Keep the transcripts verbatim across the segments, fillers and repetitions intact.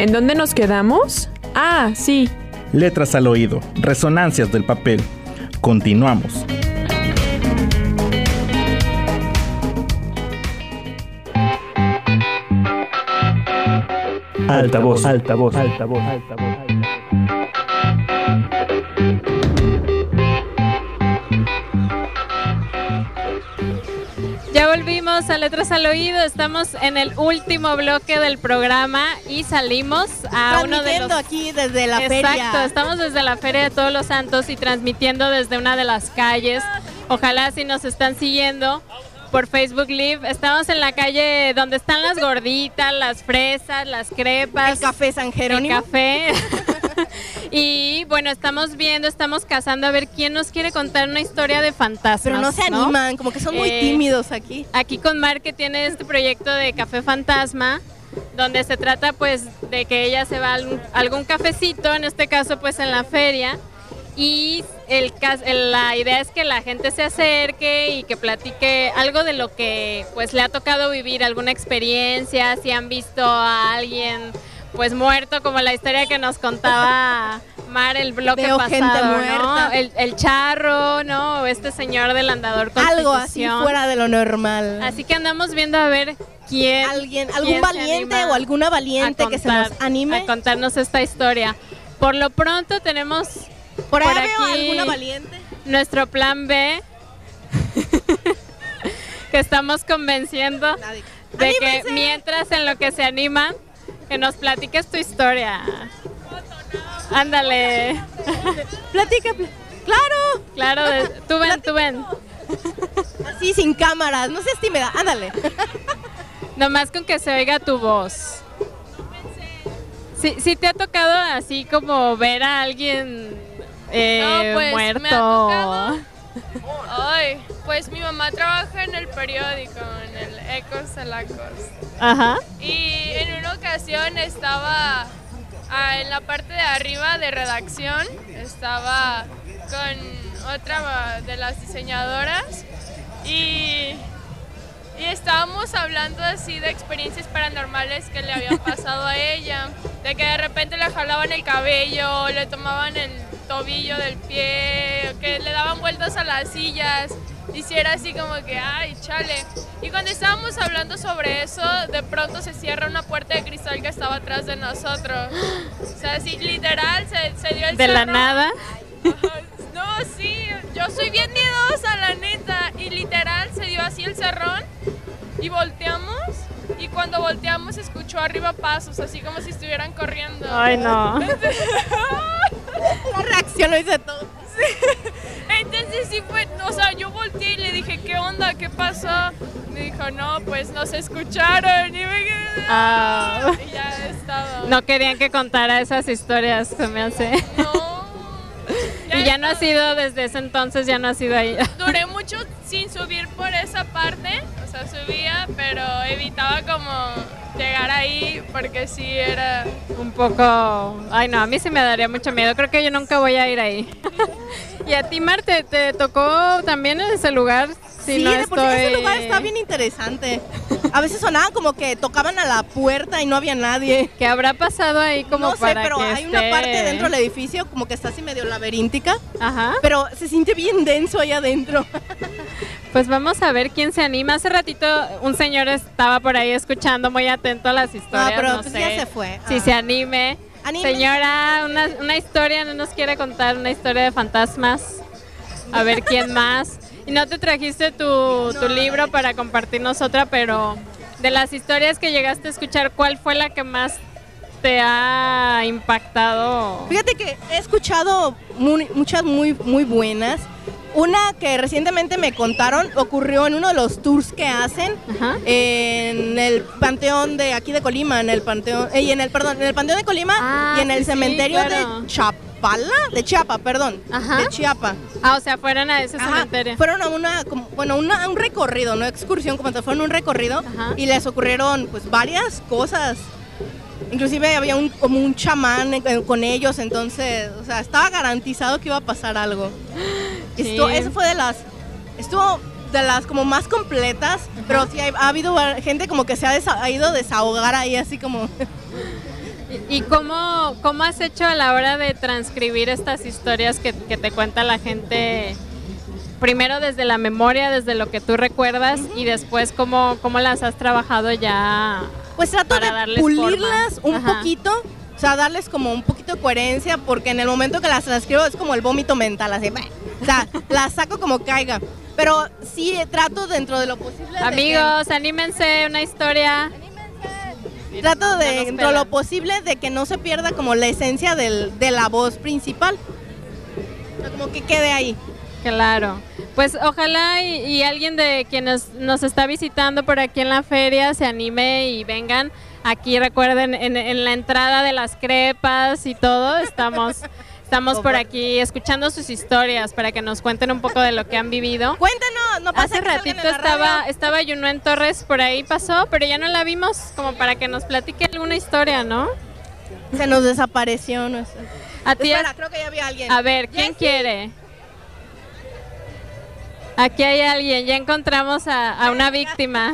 ¿En dónde nos quedamos? Ah, sí. Letras al oído, resonancias del papel. Continuamos. Altavoz, altavoz, altavoz, altavoz. Ya volvimos a Letras al Oído, estamos en el último bloque del programa y salimos a uno de los... aquí desde la Exacto, feria. Exacto, estamos desde la Feria de Todos los Santos y transmitiendo desde una de las calles. Ojalá si nos están siguiendo por Facebook Live, estamos en la calle donde están las gorditas, las fresas, las crepas. El café San Jerónimo. El café. Y bueno, estamos viendo, estamos cazando a ver quién nos quiere contar una historia de fantasmas. Pero no se ¿no? animan, como que son muy eh, tímidos aquí. Aquí con Mar, que tiene este proyecto de Café Fantasma, donde se trata pues de que ella se va a algún, algún cafecito, en este caso pues en la feria, y el, el, la idea es que la gente se acerque y que platique algo de lo que pues le ha tocado vivir, alguna experiencia, si han visto a alguien pues muerto, como la historia que nos contaba Mar el bloque Veo pasado, gente ¿no? muerta. El, el charro, ¿no? Este señor del andador Constitución. Algo así fuera de lo normal. Así que andamos viendo a ver quién, alguien, algún quién valiente o alguna valiente contar, que se nos anime a contarnos esta historia. Por lo pronto tenemos por, por ahí veo aquí alguna valiente. Nuestro plan B que estamos convenciendo Nadie. de ¡Anímense! que mientras en lo que se animan, que nos platiques tu historia. Ándale. Platica, pl claro. Claro, de, tú ven, tú ven. Así sin cámaras, no seas tímida, ándale. Nomás con que se oiga tu voz. Sí, sí te ha tocado así como ver a alguien eh, No, pues, muerto. me ha tocado. Ay, pues mi mamá trabaja en el periódico, en el Ecos Salacos. Ajá. Y en una ocasión estaba ah, en la parte de arriba de redacción, estaba con otra de las diseñadoras y, y estábamos hablando así de experiencias paranormales que le habían pasado a ella, de que de repente le jalaban el cabello, le tomaban el tobillo del pie, que le daban vueltas a las sillas. Y si era así como que, ay, chale. Y cuando estábamos hablando sobre eso, de pronto se cierra una puerta de cristal que estaba atrás de nosotros. O sea, así literal se, se dio el De la cerrón. nada. No, sí, yo soy bien miedosa, la neta. Y literal se dio así el cerrón y volteamos. Y cuando volteamos se escuchó arriba pasos, así como si estuvieran corriendo. Ay, no. La reacción lo hice todo. Sí. Entonces sí fue, o sea, yo volteé y le dije, ¿qué onda? ¿Qué pasó? Me dijo, no, pues nos escucharon. Y me quedé, Ah. y ya he estado. No querían que contara esas historias, se me hace. No. Y ya no ha sido desde ese entonces, ya no ha sido ahí. Duré mucho sin subir por esa parte, o sea, subía, pero evitaba como llegar ahí porque sí era... Un poco... Ay, no, a mí sí me daría mucho miedo. Creo que yo nunca voy a ir ahí. ¿Y a ti, Mar, te, te tocó también en ese lugar? Si Sí, no de por sí estoy... ese lugar está bien interesante. A veces sonaba como que tocaban a la puerta y no había nadie. ¿Qué habrá pasado ahí como No sé, para pero que hay una esté- parte dentro del edificio como que está así medio laberíntica, Ajá. pero se siente bien denso ahí adentro. Pues vamos a ver quién se anima. Hace ratito un señor estaba por ahí escuchando muy atento a las historias. No, pero no pues sé ya se fue. si Ah. se anime. Anímense. Señora, una, una historia, ¿no nos quiere contar una historia de fantasmas? A ver quién más. Y no te trajiste tu, tu libro para compartirnos otra, pero de las historias que llegaste a escuchar, ¿cuál fue la que más te ha impactado? Fíjate que he escuchado muy- muchas muy, muy buenas. Una que recientemente me contaron ocurrió en uno de los tours que hacen Ajá. en el panteón de aquí de Colima, en el panteón, eh, y en el perdón, en el panteón de Colima Ah, y en el sí, sí, cementerio claro. de Chapala, de Chiapa, perdón, Ajá. de Chiapa. Ah, o sea, fueron a ese Ajá, cementerio. fueron a una, como- bueno, una- a un recorrido, no excursión, como tal, fueron a un recorrido Ajá. y les ocurrieron pues varias cosas. Inclusive había un, como un chamán eh, con ellos, entonces, o sea, estaba garantizado que iba a pasar algo. Sí. Esto, eso fue de las, estuvo de las como más completas, uh-huh. pero sí hay, ha habido gente como que se ha, desa- ha ido a desahogar ahí así como... ¿Y cómo, cómo has hecho a la hora de transcribir estas historias que, que te cuenta la gente? Primero desde la memoria, desde lo que tú recuerdas, uh-huh. y después cómo, cómo las has trabajado ya. Pues trato para de pulirlas forma. un Ajá. poquito, o sea, darles como un poquito de coherencia, porque en el momento que las transcribo es como el vómito mental, así, o sea, las saco como caiga. Pero sí trato dentro de lo posible. Amigos, de que, anímense, una historia. Anímense. Trato de, no dentro de lo posible, de que no se pierda como la esencia del, de la voz principal. O sea, como que quede ahí. Claro, pues ojalá y, y alguien de quienes nos está visitando por aquí en la feria se anime y vengan. Aquí recuerden, en, en la entrada de las crepas y todo, estamos, estamos por aquí escuchando sus historias para que nos cuenten un poco de lo que han vivido. Cuéntanos, no pasa Hace que ratito salgan en la estaba, radio. estaba Yunuen Torres por ahí, pasó, pero ya no la vimos, como para que nos platique alguna historia, ¿no? Se nos desapareció. No sé. A ti, Espera, creo que ya había alguien. a ver, ¿quién Jessie. quiere? Aquí hay alguien, ya encontramos a, a una víctima.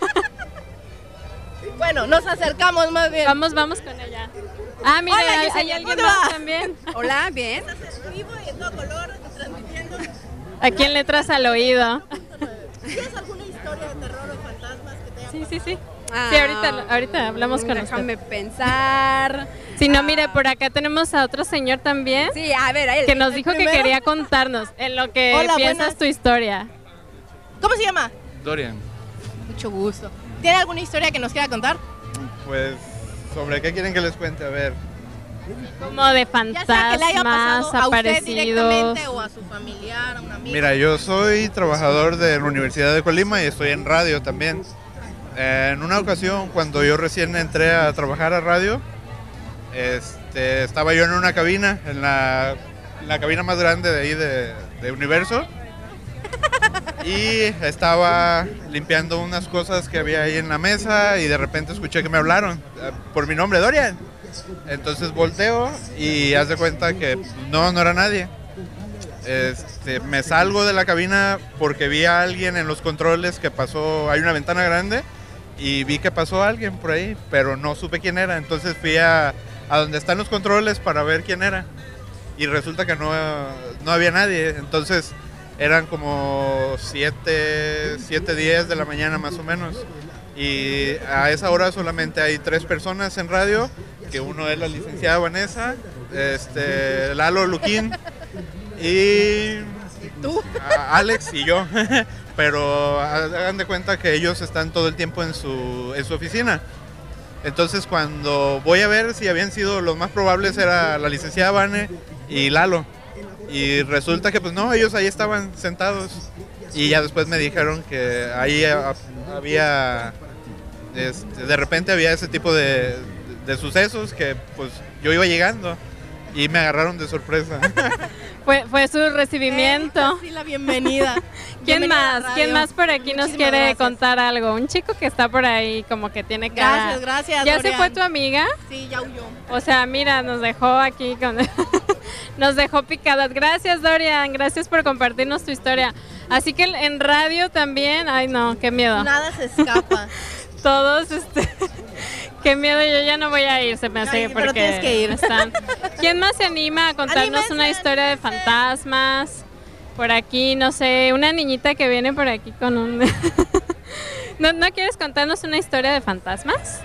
Bueno, nos acercamos más bien. Vamos, vamos con ella. Ah, mira, Hola, hay, Yesenia, hay alguien ¿cómo te más va? también. Hola, bien. Vivo y en todo color, transmitiendo. Aquí en letras al oído. ¿Tienes alguna historia de terror o fantasmas que te haya Sí, sí, sí. Ah, Sí, ahorita, ahorita hablamos con usted. Déjame pensar. Si no, Ah, mire, por acá tenemos a otro señor también Sí, a ver, ahí. que nos dijo que primero. quería contarnos en lo que Hola, piensas buenas. tu historia. ¿Cómo se llama? Dorian, Mucho gusto. ¿Tiene alguna historia que nos quiera contar? pues, ¿sobre qué quieren que les cuente? A ver, Como de Ya sea que le haya fantasmas, pasado a usted aparecidos. directamente o a su familiar, a un amigo. mira, yo soy trabajador de la Universidad de Colima y estoy en radio también. Eh, en una ocasión, cuando yo recién entré a trabajar a radio, este, estaba yo en una cabina, en la, en la cabina más grande de ahí de, de Universo, y estaba limpiando unas cosas que había ahí en la mesa y de repente escuché que me hablaron eh, por mi nombre, Dorian. Entonces volteo y haz de cuenta que no, no era nadie. Este, me salgo de la cabina porque vi a alguien en los controles que pasó, hay una ventana grande y vi que pasó alguien por ahí, pero no supe quién era. Entonces fui a, a donde están los controles para ver quién era y resulta que no, no había nadie. Entonces eran como siete, siete, diez de la mañana más o menos. Y a esa hora solamente hay tres personas en radio, que uno es la licenciada Vanessa, este, Lalo Luquín y ¿Tú? a- Alex y yo. Pero hagan de cuenta que ellos están todo el tiempo en su, en su oficina. Entonces cuando voy a ver si habían sido los más probables era la licenciada Vane y Lalo. Y resulta que pues no, ellos ahí estaban sentados. Y ya después me dijeron que ahí a- había, este, de repente había ese tipo de, de sucesos que pues yo iba llegando y me agarraron de sorpresa. Fue, fue su recibimiento. Sí, la bienvenida. ¿Quién Bienvenida a la más? ¿Quién radio. más por aquí nos Muchísimas quiere gracias. contar algo? Un chico que está por ahí como que tiene cara. Gracias, gracias, ¿Ya Dorian. se fue tu amiga? Sí, ya huyó. O sea, mira, nos dejó aquí con... nos dejó picadas. Gracias, Dorian. Gracias por compartirnos tu historia. Así que en radio también... Ay, no, qué miedo. Nada se escapa. Todos, este... qué miedo, yo ya no voy a ir, se me hace Ay, pero porque tienes que ir. están... ¿Quién más se anima a contarnos Anímense, una historia de anímense. fantasmas? Por aquí, no sé, una niñita que viene por aquí con un... ¿No, ¿No quieres contarnos una historia de fantasmas?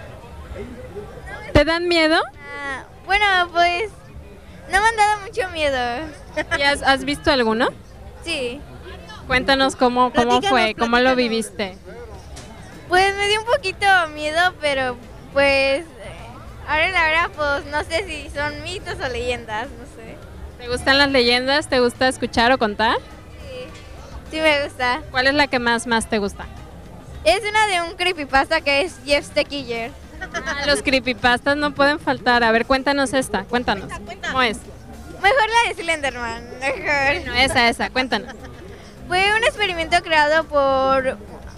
¿Te dan miedo? Ah, bueno, pues no me han dado mucho miedo. ¿Y has, has visto alguno? Sí. Cuéntanos cómo, cómo Platícanos, fue, cómo lo platícanos. viviste. Pues me dio un poquito miedo, pero pues eh, ahora la verdad pues no sé si son mitos o leyendas, no sé. ¿Te gustan las leyendas? ¿Te gusta escuchar o contar? Sí, sí me gusta. ¿Cuál es la que más, más te gusta? Es una de un creepypasta que es Jeff the Killer. Ah, los creepypastas no pueden faltar. A ver, cuéntanos esta, cuéntanos. Cuenta, cuenta. ¿Cómo es? Mejor la de Slenderman, mejor. No, esa, esa, cuéntanos. Fue un experimento creado por,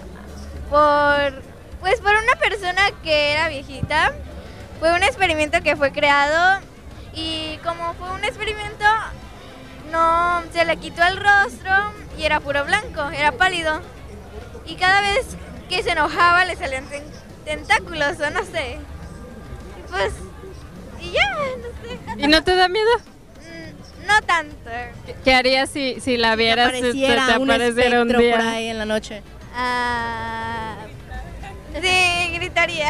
por, pues por una persona que era viejita. Fue un experimento que fue creado y como fue un experimento, no se le quitó el rostro y era puro blanco, era pálido. y cada vez que se enojaba le salían ten- tentáculos o no sé. Y pues, y ya, no sé. ¿Y no te da miedo? Mm, No tanto. ¿Qué, qué harías si, si la vieras, si te, te Apareciera un apareciera un espectro día? por ahí en la noche. Ah, sí, gritaría.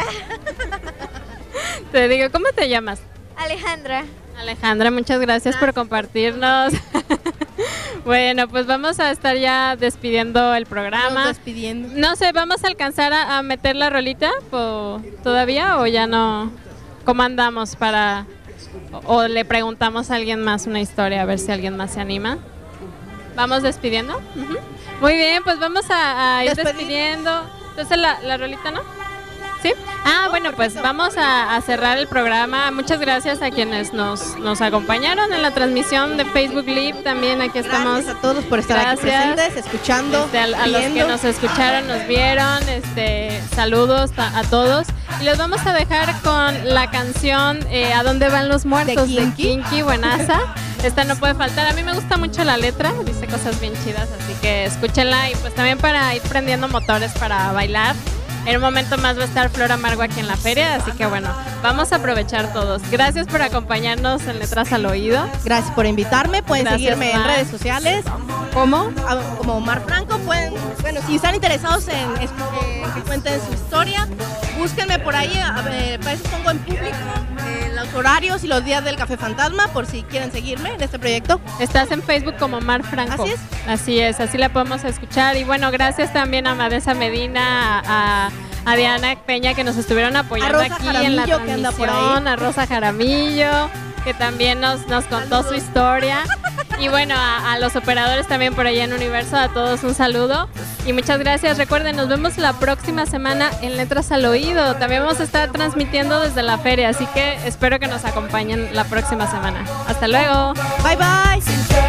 Te digo, ¿cómo te llamas? Alejandra. Alejandra, muchas gracias por compartirnos. Bueno, pues vamos a estar ya despidiendo el programa. Estamos despidiendo. No sé, ¿vamos a alcanzar a, a meter la rolita po- todavía o ya no? ¿Cómo andamos para...? O, o le preguntamos a alguien más una historia, a ver si alguien más se anima. ¿Vamos despidiendo? Ujú. Muy bien, pues vamos a, a ir Despedir. despidiendo. Entonces la, la rolita, ¿no? ¿Sí? Ah, bueno, pues vamos a, a cerrar el programa. Muchas gracias a quienes nos, nos acompañaron en la transmisión de Facebook Live. También aquí estamos. Gracias a todos por estar aquí Gracias. presentes, escuchando, Este, a, a los que viendo. nos escucharon, nos vieron, este, saludos a, a todos. Y los vamos a dejar con la canción eh, ¿A dónde van los muertos? De De Kinky. Kinky, buenaza. Esta no puede faltar. A mí me gusta mucho la letra, dice cosas bien chidas, así que escúchenla. Y pues también para ir prendiendo motores para bailar. En un momento más va a estar Flor Amargo aquí en la feria, así que bueno, vamos a aprovechar todos. Gracias por acompañarnos en Letras al Oído. Gracias por invitarme. Pueden Gracias, seguirme en Mar. redes sociales. ¿Cómo? Ah, Como Mar Franco. Pueden, bueno, si están interesados en, en que cuenten su historia, búsquenme por ahí. A ver, para eso pongo en público eh, los horarios y los días del Café Fantasma, por si quieren seguirme en este proyecto. Estás en Facebook como Mar Franco. Así es. Así es, así la podemos escuchar. Y bueno, gracias también a Madesa Medina, a, a Diana Peña que nos estuvieron apoyando A Rosa aquí en la Jaramillo, que anda por ahí. transmisión, a Rosa Jaramillo, que también nos, nos contó su historia. Y bueno, a, a los operadores también por allá en Universo, a todos un saludo. Y muchas gracias. Recuerden, nos vemos la próxima semana en Letras al Oído. También vamos a estar transmitiendo desde la feria, así que espero que nos acompañen la próxima semana. Hasta luego. Bye bye.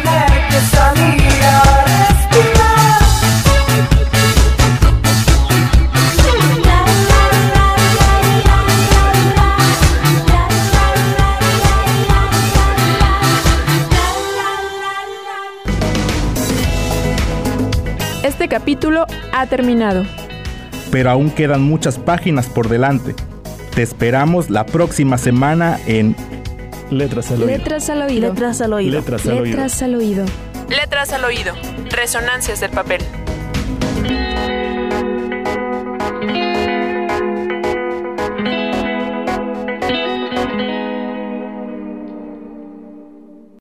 Este capítulo ha terminado. Pero aún quedan muchas páginas por delante. Te esperamos la próxima semana en Letras al Oído. Letras al oído. Letras al oído. Letras al Oído. Letras al oído. Letras al oído. Resonancias del papel.